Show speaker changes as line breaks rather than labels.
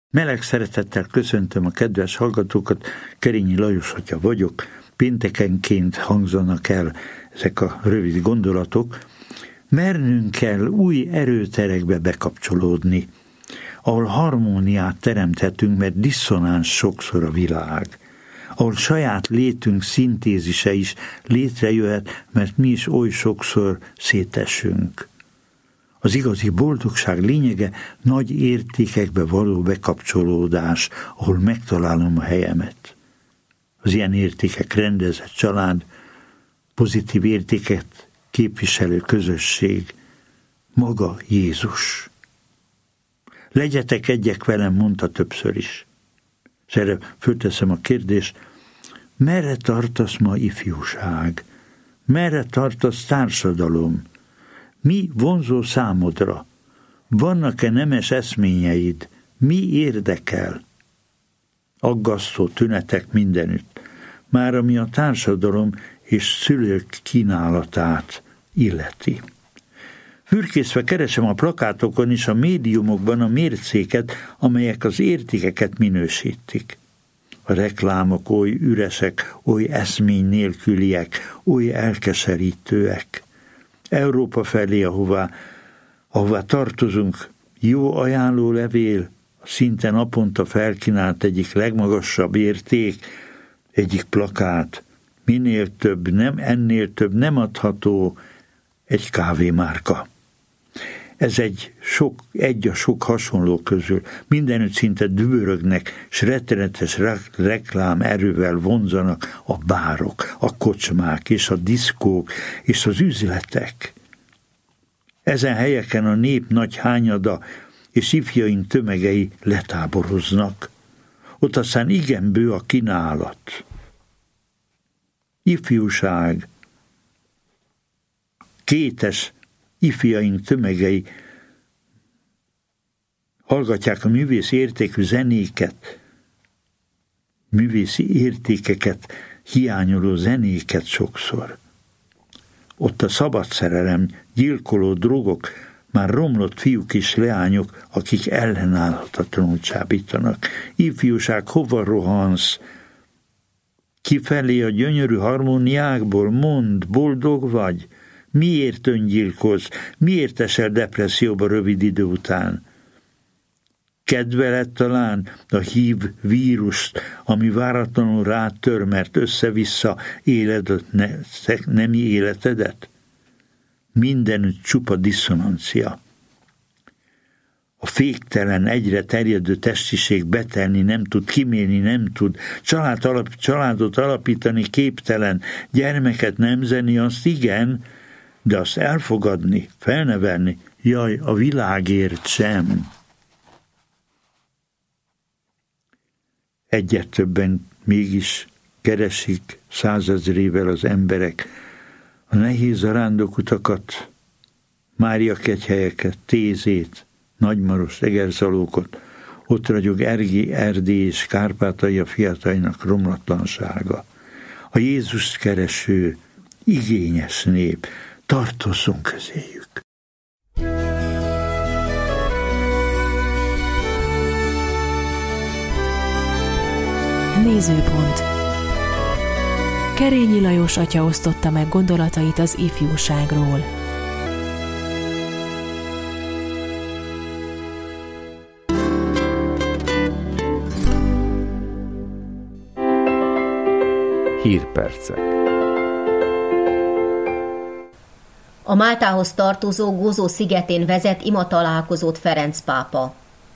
Meleg szeretettel köszöntöm a kedves hallgatókat, Kerényi Lajos atya vagyok. Péntekenként hangzanak el ezek a rövid gondolatok. Mernünk kell új erőterekbe bekapcsolódni, ahol harmóniát teremthetünk, mert diszonáns sokszor a világ, ahol saját létünk szintézise is létrejöhet, mert mi is oly sokszor szétesünk. Az igazi boldogság lényege nagy értékekbe való bekapcsolódás, ahol megtalálom a helyemet. Az ilyen értékek rendezett család, pozitív értéket képviselő közösség, maga Jézus. Legyetek egyek velem, mondta többször is. És erre fölteszem a kérdést, merre tartasz ma ifjúság? Merre tartasz társadalom? Mi vonzó számodra? Vannak-e nemes eszményeid? Mi érdekel? Aggasztó tünetek mindenütt, már ami a társadalom és szülők kínálatát illeti. Fürkészve keresem a plakátokon és a médiumokban a mércéket, amelyek az értékeket minősítik. A reklámok oly üresek, oly eszmény nélküliek, oly elkeserítőek. Európa felé, ahová tartozunk, jó ajánlólevél, szinte naponta felkínált egyik legmagasabb érték, egyik plakát, minél több, ennél több nem adható, egy kávémárka. Ez egy a sok hasonló közül. Mindenütt szinte dübörögnek, s rettenetes reklám erővel vonzanak a bárok, a kocsmák és a diszkók és az üzletek. Ezen helyeken a nép nagy hányada és ifjaink tömegei letáboroznak. Ott aztán igen bő a kínálat. Ifjúság, kétes ifjaink tömegei hallgatják a művészi értékű zenéket, művészi értékeket hiányoló zenéket sokszor. Ott a szabad szerelem, gyilkoló drogok, már romlott fiúk és leányok, akik ellenállhatatlanul csábítanak. Ifjúság, hova rohansz? Kifelé a gyönyörű harmóniákból, mondd, boldog vagy? Miért öngyilkolsz? Miért esel depresszióba rövid idő után? Kedve lett talán a HIV vírust, ami váratlanul rád tör, mert össze-vissza éled a nemi életedet? Mindenütt csupa diszonancia. A féktelen, egyre terjedő testiség betelni nem tud, kimélni nem tud, családot alapítani képtelen, gyermeket nemzeni, azt igen, de azt elfogadni, felnevelni, jaj, a világért sem. Egyet többen mégis keresik 100 000 az emberek a nehéz zarándokutakat, Máriakegyhelyeket, Tézét, Nagymarost, Egerzalókot, ott ragyog Erdély és Kárpátalja fiataljának romlatlansága. A Jézust kereső, igényes nép, tartozzon közéjük.
Nézőpont. Kerényi Lajos atya osztotta meg gondolatait az ifjúságról.
Hírpercek.
A Máltához tartozó Gozo szigetén vezet imatalálkozót Ferenc pápa.